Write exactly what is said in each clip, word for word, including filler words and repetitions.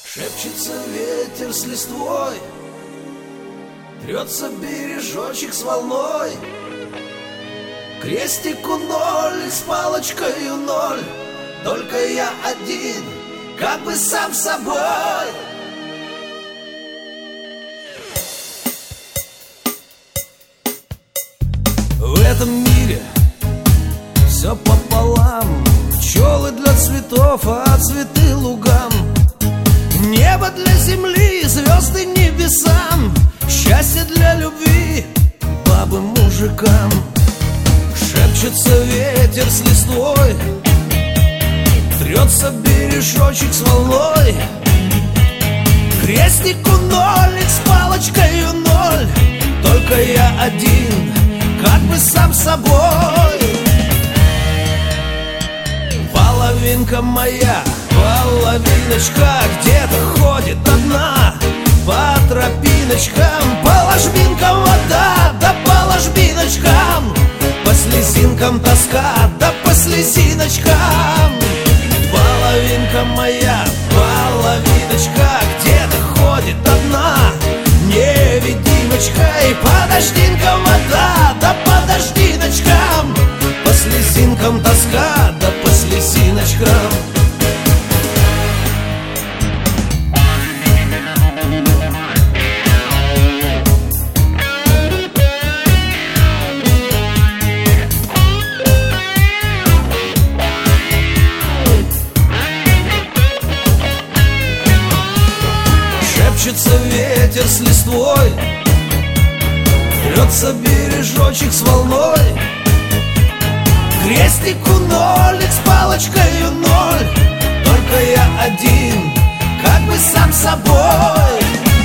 Шепчется ветер с листвой, трется бережочек с волной. Крестику ноль и с палочкою ноль, только я один, как бы сам собой. В этом мире все пополам, пчелы для цветов, а цветы лугам. Небо для земли, звезды небесам, счастье для любви, бабы мужикам. Шепчется ветер с листвой, трется бережочек с волной. Крестику ноль и с палочкою ноль, только я один, как бы сам собой. Половинка моя, половиночка, где-то ходит одна по тропиночкам, по ложбинкам вода, да по ложбиночкам, по слезинкам тоска, да по слезиночкам. Половинка моя, половиночка, где-то ходит одна невидимочка, и по дождинкам вода, да по дождиночкам, по слезинкам тоска, да по слезиночкам. Шепчется ветер с листвой, трется бережочек с волной. Крестику ноль и с палочкою ноль, только я один, как бы сам собой.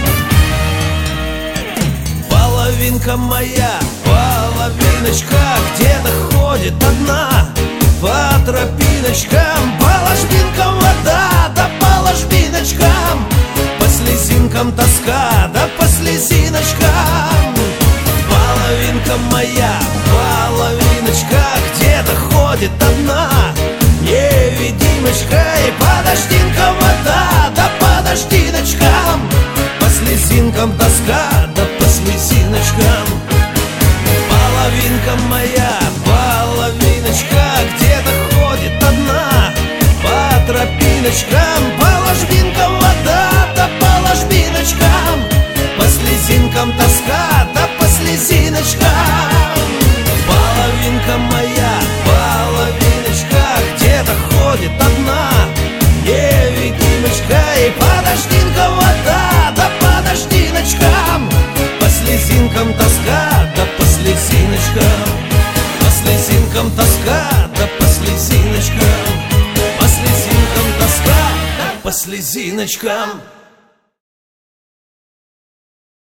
Половинка моя, половиночка, где-то ходит одна по тропиночкам, по ложбинкам вода, да по ложбиночкам, по слезинкам тоска, да по слезиночкам. Половинка моя, половиночка, где-то ходит одна невидимочка, и по дождинкам вода, да по дождиночкам, по слезинкам тоска, да по слезиночкам. Половинка моя, половиночка, где-то ходит одна по тропиночкам, по ложбинкам вода, да по ложбиночкам, по слезинкам тоска, да по слезиночкам. Половинка моя, половиночка, где-то ходит одна невидимочка, и по дождинкам вода, да по дождиночкам, по слезинкам тоска, да по слезиночкам, по слезинкам тоска, да по слезиночкам, по слезинкам тоска, да по слезиночкам.